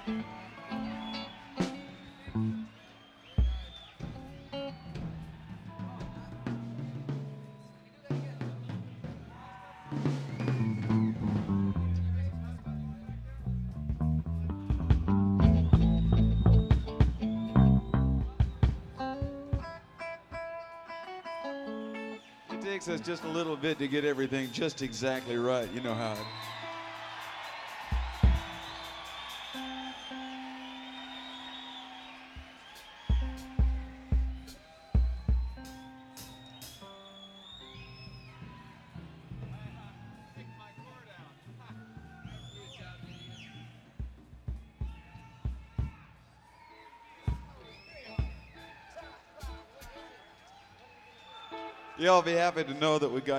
It takes us just a little bit to get everything just exactly right. You know how it. Y'all be happy to know that we got